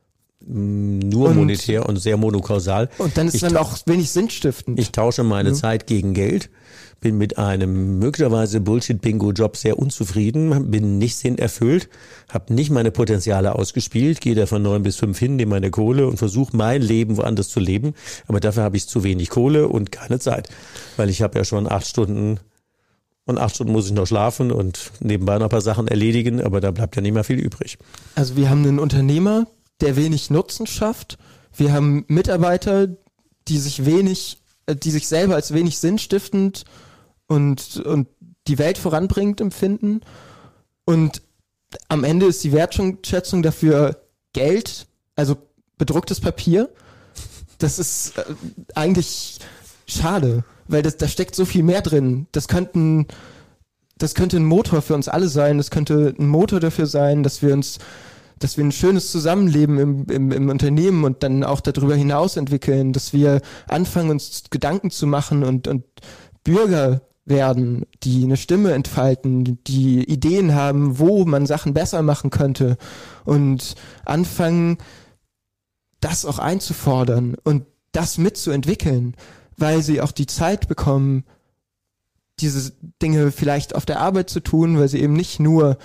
nur und, monetär und sehr monokausal. Und dann ist ich dann auch wenig sinnstiftend. Ich tausche meine ja. Zeit gegen Geld, bin mit einem möglicherweise Bullshit-Bingo-Job sehr unzufrieden, bin nicht sinnerfüllt, habe nicht meine Potenziale ausgespielt, gehe da von neun bis fünf hin, nehme meine Kohle und versuche mein Leben woanders zu leben. Aber dafür habe ich zu wenig Kohle und keine Zeit, weil ich habe ja schon acht Stunden und acht Stunden muss ich noch schlafen und nebenbei noch ein paar Sachen erledigen, aber da bleibt ja nicht mehr viel übrig. Also wir haben einen Unternehmer, der wenig Nutzen schafft. Wir haben Mitarbeiter, die sich wenig, die sich selber als wenig sinnstiftend und, und die Welt voranbringt empfinden. Und am Ende ist die Wertschätzung dafür Geld, also bedrucktes Papier. Das ist äh, eigentlich schade, weil das, da steckt so viel mehr drin. Das könnten, das könnte ein Motor für uns alle sein. Das könnte ein Motor dafür sein, dass wir uns, dass wir ein schönes Zusammenleben im, im, im Unternehmen und dann auch darüber hinaus entwickeln, dass wir anfangen, uns Gedanken zu machen und, und Bürger werden, die eine Stimme entfalten, die Ideen haben, wo man Sachen besser machen könnte und anfangen, das auch einzufordern und das mitzuentwickeln, weil sie auch die Zeit bekommen, diese Dinge vielleicht auf der Arbeit zu tun, weil sie eben nicht nur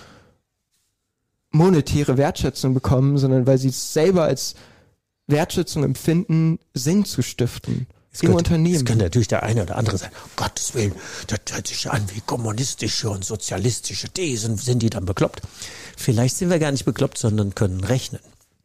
monetäre Wertschätzung bekommen, sondern weil sie es selber als Wertschätzung empfinden, Sinn zu stiften. Es Im könnte, Unternehmen. Es kann natürlich der eine oder andere sein, um Gottes Willen, das hört sich an wie kommunistische und sozialistische Thesen, sind die dann bekloppt? Vielleicht sind wir gar nicht bekloppt, sondern können rechnen.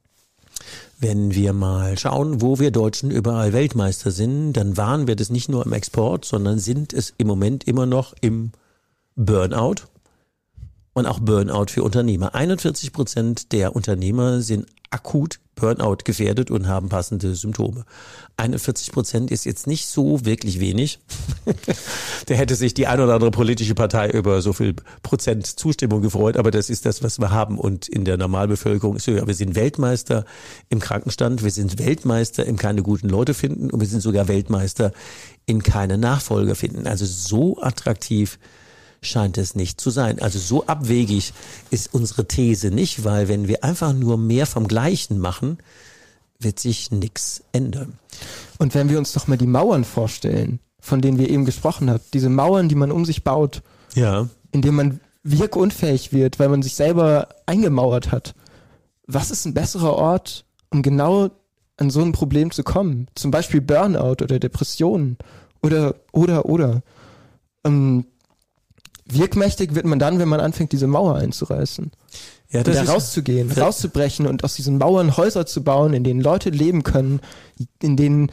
Wenn wir mal schauen, wo wir Deutschen überall Weltmeister sind, dann waren wir das nicht nur im Export, sondern sind es im Moment immer noch im Burnout und auch Burnout für Unternehmer. einundvierzig Prozent der Unternehmer sind akut Burnout gefährdet und haben passende Symptome. einundvierzig Prozent ist jetzt nicht so wirklich wenig. Da hätte sich die ein oder andere politische Partei über so viel Prozent Zustimmung gefreut, aber das ist das, was wir haben. Und in der Normalbevölkerung ist so, ja, wir sind Weltmeister im Krankenstand, wir sind Weltmeister im keine guten Leute finden und wir sind sogar Weltmeister in keine Nachfolger finden. Also so attraktiv scheint es nicht zu sein. Also so abwegig ist unsere These nicht, weil wenn wir einfach nur mehr vom Gleichen machen, wird sich nichts ändern. Und wenn wir uns doch mal die Mauern vorstellen, von denen wir eben gesprochen haben, diese Mauern, die man um sich baut, ja, indem man wirkunfähig wird, weil man sich selber eingemauert hat. Was ist ein besserer Ort, um genau an so ein Problem zu kommen? Zum Beispiel Burnout oder Depressionen oder, oder, oder. Ähm, Wirkmächtig wird man dann, wenn man anfängt, diese Mauer einzureißen. Ja, das und da ist, rauszugehen, ja. rauszubrechen und aus diesen Mauern Häuser zu bauen, in denen Leute leben können, in denen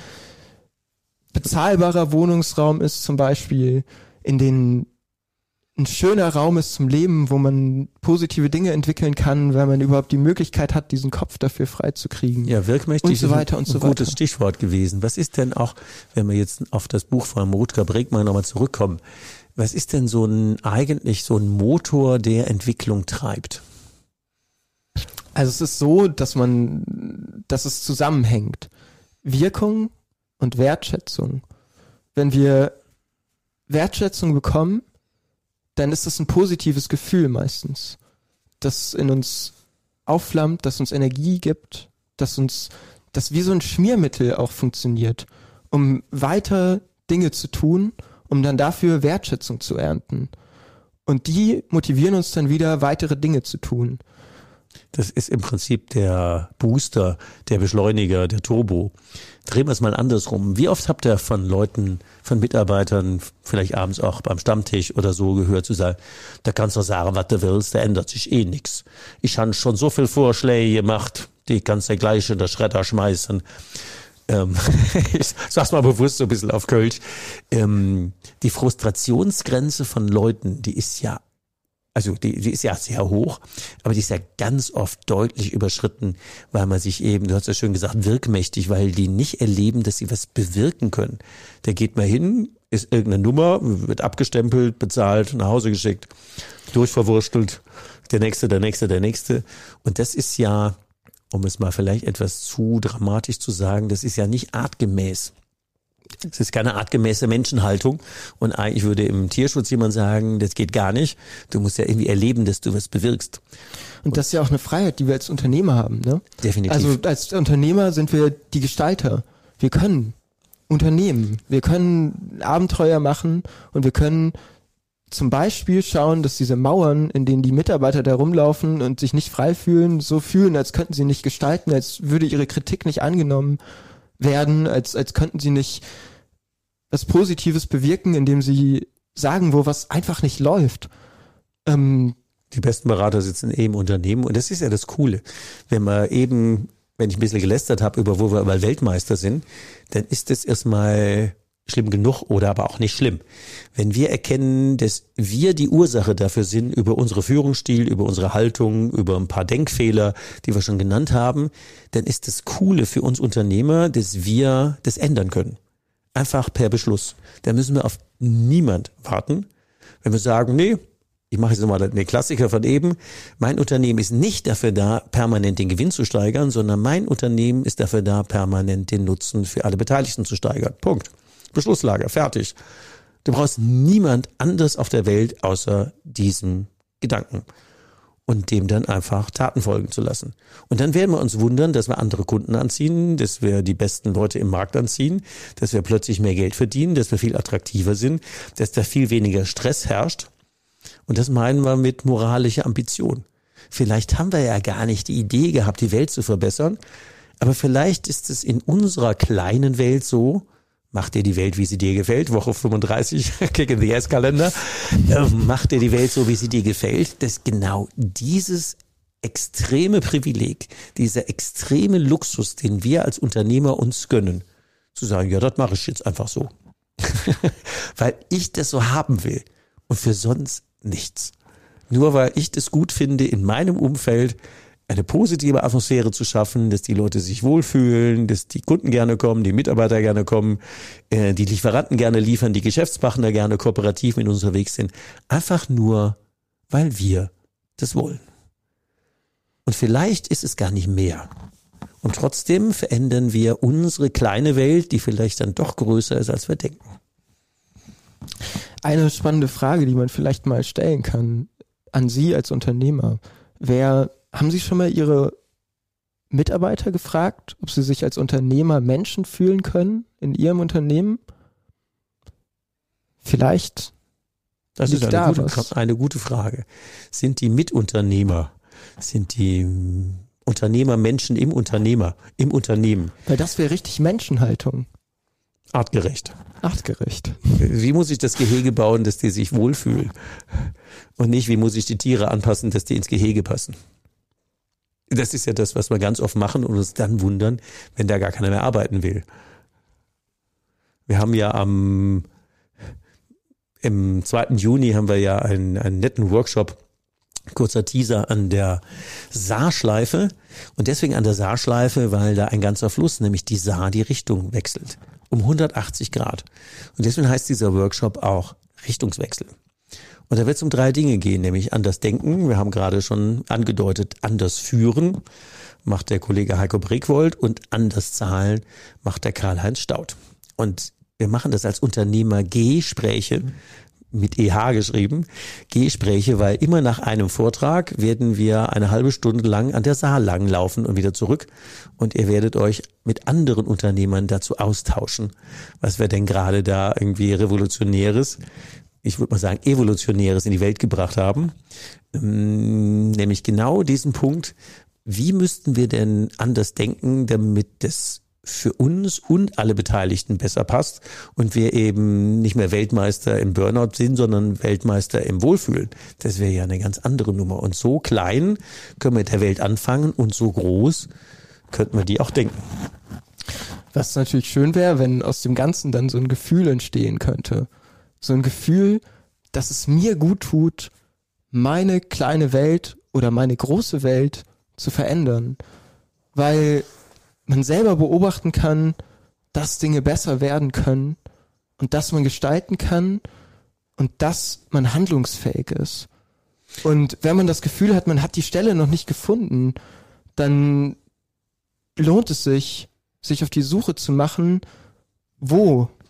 bezahlbarer Wohnungsraum ist zum Beispiel, in denen ein schöner Raum ist zum Leben, wo man positive Dinge entwickeln kann, weil man überhaupt die Möglichkeit hat, diesen Kopf dafür freizukriegen. Ja, wirkmächtig und so weiter und ist ein, so ein gutes weiter. Stichwort gewesen. Was ist denn auch, wenn wir jetzt auf das Buch von Rutger Bregmann nochmal zurückkommen, was ist denn so ein eigentlich so ein Motor, der Entwicklung treibt? Also es ist so, dass man, dass es zusammenhängt. Wirkung und Wertschätzung. Wenn wir Wertschätzung bekommen, dann ist das ein positives Gefühl meistens, das in uns aufflammt, das uns Energie gibt, das uns, das wie so ein Schmiermittel auch funktioniert, um weiter Dinge zu tun, um dann dafür Wertschätzung zu ernten. Und die motivieren uns dann wieder, weitere Dinge zu tun. Das ist im Prinzip der Booster, der Beschleuniger, der Turbo. Drehen wir es mal andersrum. Wie oft habt ihr von Leuten, von Mitarbeitern, vielleicht abends auch beim Stammtisch oder so gehört zu sagen, da kannst du sagen, was du willst, da ändert sich eh nichts. Ich habe schon so viel Vorschläge gemacht, die kannst du gleich in der Schredder schmeißen. Ähm, ich sag's mal bewusst so ein bisschen auf Kölsch. Ähm, die Frustrationsgrenze von Leuten, die ist ja Also die, die ist ja sehr hoch, aber die ist ja ganz oft deutlich überschritten, weil man sich eben, du hast ja schön gesagt, wirkmächtig, weil die nicht erleben, dass sie was bewirken können. Da geht man hin, ist irgendeine Nummer, wird abgestempelt, bezahlt, nach Hause geschickt, durchverwurstelt, der Nächste, der Nächste, der Nächste. Und das ist ja, um es mal vielleicht etwas zu dramatisch zu sagen, das ist ja nicht artgemäß. Es ist keine artgemäße Menschenhaltung und eigentlich würde im Tierschutz jemand sagen, das geht gar nicht. Du musst ja irgendwie erleben, dass du was bewirkst. Und das ist ja auch eine Freiheit, die wir als Unternehmer haben, ne? Definitiv. Also als Unternehmer sind wir die Gestalter. Wir können unternehmen. Wir können Abenteuer machen und wir können zum Beispiel schauen, dass diese Mauern, in denen die Mitarbeiter da rumlaufen und sich nicht frei fühlen, so fühlen, als könnten sie nicht gestalten, als würde ihre Kritik nicht angenommen werden, als, als könnten sie nicht was Positives bewirken, indem sie sagen, wo was einfach nicht läuft. Ähm, Die besten Berater sitzen eh im Unternehmen und das ist ja das Coole. Wenn man eben, wenn ich ein bisschen gelästert habe über wo wir mal Weltmeister sind, dann ist das erstmal schlimm genug oder aber auch nicht schlimm. Wenn wir erkennen, dass wir die Ursache dafür sind, über unsere Führungsstil, über unsere Haltung, über ein paar Denkfehler, die wir schon genannt haben, dann ist das Coole für uns Unternehmer, dass wir das ändern können. Einfach per Beschluss. Da müssen wir auf niemand warten. Wenn wir sagen, nee, ich mache jetzt nochmal den Klassiker von eben, mein Unternehmen ist nicht dafür da, permanent den Gewinn zu steigern, sondern mein Unternehmen ist dafür da, permanent den Nutzen für alle Beteiligten zu steigern. Punkt. Beschlusslage, fertig. Du brauchst niemand anderes auf der Welt außer diesem Gedanken und dem dann einfach Taten folgen zu lassen. Und dann werden wir uns wundern, dass wir andere Kunden anziehen, dass wir die besten Leute im Markt anziehen, dass wir plötzlich mehr Geld verdienen, dass wir viel attraktiver sind, dass da viel weniger Stress herrscht. Und das meinen wir mit moralischer Ambition. Vielleicht haben wir ja gar nicht die Idee gehabt, die Welt zu verbessern, aber vielleicht ist es in unserer kleinen Welt so, mach dir die Welt, wie sie dir gefällt, Woche fünfunddreißig, Kick in the Ass-Kalender, mach dir die Welt so, wie sie dir gefällt, dass genau dieses extreme Privileg, dieser extreme Luxus, den wir als Unternehmer uns gönnen, zu sagen, ja, das mache ich jetzt einfach so. Weil ich das so haben will und für sonst nichts. Nur weil ich das gut finde, in meinem Umfeld eine positive Atmosphäre zu schaffen, dass die Leute sich wohlfühlen, dass die Kunden gerne kommen, die Mitarbeiter gerne kommen, äh, die Lieferanten gerne liefern, die Geschäftspartner gerne kooperativ mit uns unterwegs sind. Einfach nur, weil wir das wollen. Und vielleicht ist es gar nicht mehr. Und trotzdem verändern wir unsere kleine Welt, die vielleicht dann doch größer ist, als wir denken. Eine spannende Frage, die man vielleicht mal stellen kann an Sie als Unternehmer, wäre, haben Sie schon mal Ihre Mitarbeiter gefragt, ob sie sich als Unternehmer Menschen fühlen können in Ihrem Unternehmen? Vielleicht. Das ist eine, da gute, eine gute Frage. Sind die Mitunternehmer, sind die Unternehmer Menschen im Unternehmer, im Unternehmen? Weil das wäre richtig Menschenhaltung. Artgerecht. Artgerecht. Wie muss ich das Gehege bauen, dass die sich wohlfühlen? Und nicht, wie muss ich die Tiere anpassen, dass die ins Gehege passen? Das ist ja das, was wir ganz oft machen und uns dann wundern, wenn da gar keiner mehr arbeiten will. Wir haben ja am im zweiten Juni haben wir ja einen, einen netten Workshop, kurzer Teaser an der Saarschleife und deswegen an der Saarschleife, weil da ein ganzer Fluss, nämlich die Saar, die Richtung wechselt. Um hundertachtzig Grad. Und deswegen heißt dieser Workshop auch Richtungswechsel. Und da wird es um drei Dinge gehen, nämlich anders denken. Wir haben gerade schon angedeutet, anders führen, macht der Kollege Heiko Bregwold und anders zahlen, macht der Karl-Heinz Staudt. Und wir machen das als Unternehmer-Gespräche, mit E H geschrieben, Gespräche, weil immer nach einem Vortrag werden wir eine halbe Stunde lang an der Saar lang laufen und wieder zurück und ihr werdet euch mit anderen Unternehmern dazu austauschen, was wir denn gerade da irgendwie Revolutionäres, ich würde mal sagen Evolutionäres in die Welt gebracht haben, nämlich genau diesen Punkt, wie müssten wir denn anders denken, damit das für uns und alle Beteiligten besser passt und wir eben nicht mehr Weltmeister im Burnout sind, sondern Weltmeister im Wohlfühlen. Das wäre ja eine ganz andere Nummer. Und so klein können wir mit der Welt anfangen und so groß könnten wir die auch denken. Was natürlich schön wäre, wenn aus dem Ganzen dann so ein Gefühl entstehen könnte. So ein Gefühl, dass es mir gut tut, meine kleine Welt oder meine große Welt zu verändern. Weil man selber beobachten kann, dass Dinge besser werden können und dass man gestalten kann und dass man handlungsfähig ist. Und wenn man das Gefühl hat, man hat die Stelle noch nicht gefunden, dann lohnt es sich, sich auf die Suche zu machen, wo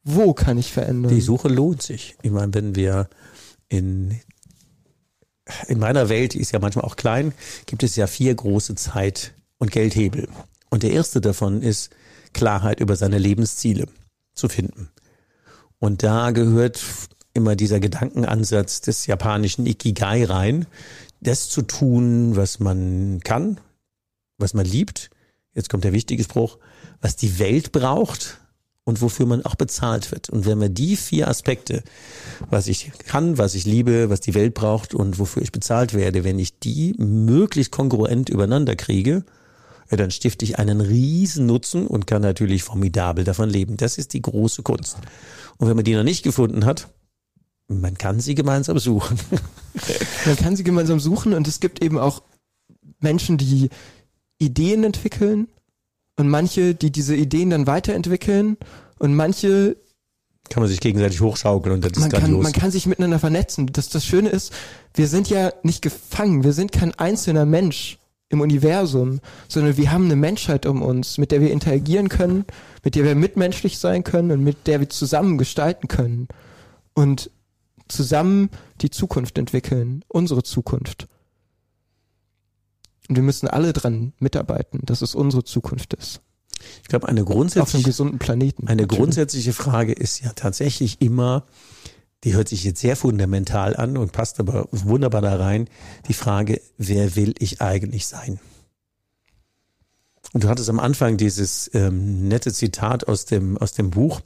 Wo kann ich verändern? Die Suche lohnt sich. Ich meine, wenn wir in, in meiner Welt, die ist ja manchmal auch klein, gibt es ja vier große Zeit- und Geldhebel. Und der erste davon ist, Klarheit über seine Lebensziele zu finden. Und da gehört immer dieser Gedankenansatz des japanischen Ikigai rein, das zu tun, was man kann, was man liebt. Jetzt kommt der wichtige Spruch, was die Welt braucht und wofür man auch bezahlt wird. Und wenn wir die vier Aspekte, was ich kann, was ich liebe, was die Welt braucht und wofür ich bezahlt werde, wenn ich die möglichst kongruent übereinander kriege, ja, dann stifte ich einen riesen Nutzen und kann natürlich formidabel davon leben. Das ist die große Kunst. Und wenn man die noch nicht gefunden hat, man kann sie gemeinsam suchen. Man kann sie gemeinsam suchen und es gibt eben auch Menschen, die Ideen entwickeln und manche, die diese Ideen dann weiterentwickeln und manche kann man sich gegenseitig hochschaukeln und das ist man grandios. Kann, man kann sich miteinander vernetzen. Das, das Schöne ist, wir sind ja nicht gefangen, wir sind kein einzelner Mensch im Universum, sondern wir haben eine Menschheit um uns, mit der wir interagieren können, mit der wir mitmenschlich sein können und mit der wir zusammen gestalten können und zusammen die Zukunft entwickeln, unsere Zukunft. Und wir müssen alle dran mitarbeiten, dass es unsere Zukunft ist. Ich glaube, eine grundsätzliche, auf einem gesunden Planeten. Eine natürlich. grundsätzliche Frage ist ja tatsächlich immer, die hört sich jetzt sehr fundamental an und passt aber wunderbar da rein, die Frage, wer will ich eigentlich sein? Und du hattest am Anfang dieses ähm, nette Zitat aus dem aus dem Buch,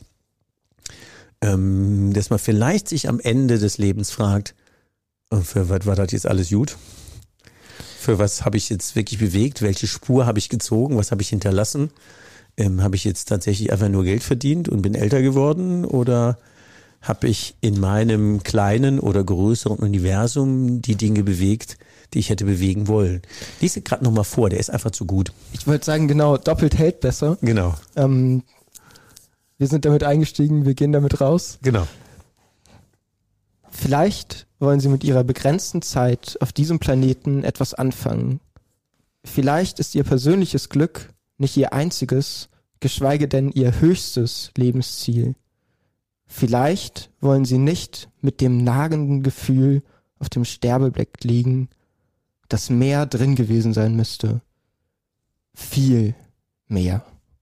ähm, dass man vielleicht sich am Ende des Lebens fragt, für was war das jetzt alles gut? Für was habe ich jetzt wirklich bewegt? Welche Spur habe ich gezogen? Was habe ich hinterlassen? Ähm, habe ich jetzt tatsächlich einfach nur Geld verdient und bin älter geworden? Oder habe ich in meinem kleinen oder größeren Universum die Dinge bewegt, die ich hätte bewegen wollen? Lies dir gerade nochmal vor, der ist einfach zu gut. Ich wollte sagen, genau, doppelt hält besser. Genau. Ähm, wir sind damit eingestiegen, wir gehen damit raus. Genau. Vielleicht wollen Sie mit Ihrer begrenzten Zeit auf diesem Planeten etwas anfangen. Vielleicht ist Ihr persönliches Glück nicht Ihr einziges, geschweige denn Ihr höchstes Lebensziel. Vielleicht wollen Sie nicht mit dem nagenden Gefühl auf dem Sterbebett liegen, dass mehr drin gewesen sein müsste. Viel mehr.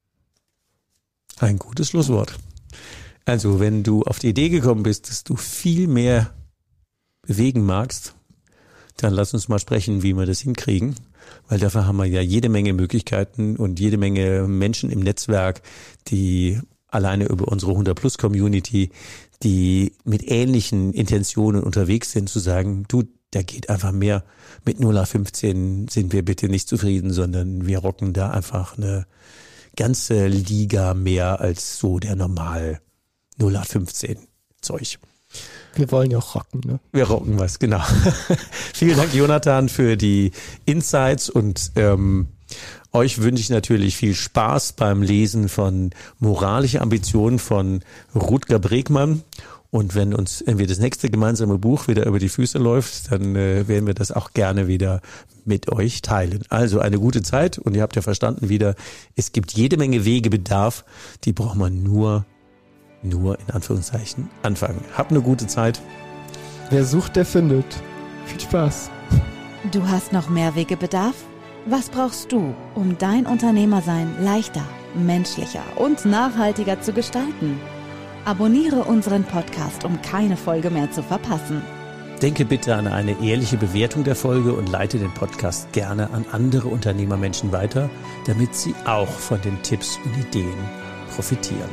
Ein gutes Schlusswort. Also, wenn du auf die Idee gekommen bist, dass du viel mehr bewegen magst, dann lass uns mal sprechen, wie wir das hinkriegen. Weil dafür haben wir ja jede Menge Möglichkeiten und jede Menge Menschen im Netzwerk, die alleine über unsere hundert Plus Community, die mit ähnlichen Intentionen unterwegs sind, zu sagen, du, da geht einfach mehr. Mit null acht fünfzehn sind wir bitte nicht zufrieden, sondern wir rocken da einfach eine ganze Liga mehr als so der normal null acht fünfzehn Zeug. Wir wollen ja auch rocken, ne? Wir rocken was, genau. Vielen Dank, Jonathan, für die Insights und ähm, euch wünsche ich natürlich viel Spaß beim Lesen von Moralische Ambitionen von Rutger Bregmann. Und wenn uns irgendwie das nächste gemeinsame Buch wieder über die Füße läuft, dann äh, werden wir das auch gerne wieder mit euch teilen. Also eine gute Zeit und ihr habt ja verstanden wieder, es gibt jede Menge Wegebedarf, die braucht man nur, nur in Anführungszeichen anfangen. Habt eine gute Zeit. Wer sucht, der findet. Viel Spaß. Du hast noch mehr Wegebedarf? Was brauchst du, um dein Unternehmersein leichter, menschlicher und nachhaltiger zu gestalten? Abonniere unseren Podcast, um keine Folge mehr zu verpassen. Denke bitte an eine ehrliche Bewertung der Folge und leite den Podcast gerne an andere Unternehmermenschen weiter, damit sie auch von den Tipps und Ideen profitieren.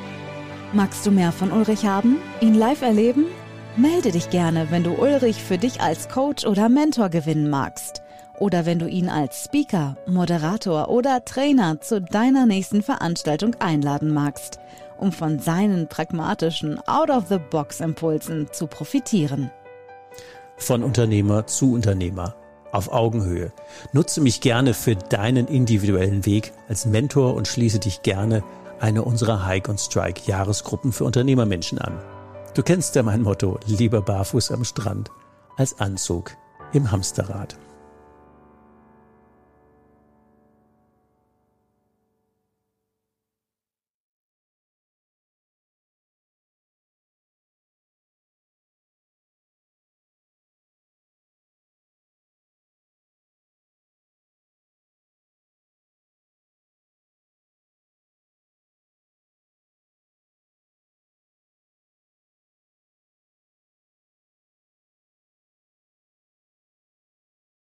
Magst du mehr von Ulrich haben? Ihn live erleben? Melde dich gerne, wenn du Ulrich für dich als Coach oder Mentor gewinnen magst. Oder wenn du ihn als Speaker, Moderator oder Trainer zu deiner nächsten Veranstaltung einladen magst, um von seinen pragmatischen Out-of-the-Box-Impulsen zu profitieren. Von Unternehmer zu Unternehmer, auf Augenhöhe. Nutze mich gerne für deinen individuellen Weg als Mentor und schließe dich gerne einer unserer Hike und Strike Jahresgruppen für Unternehmermenschen an. Du kennst ja mein Motto, lieber barfuß am Strand als Anzug im Hamsterrad.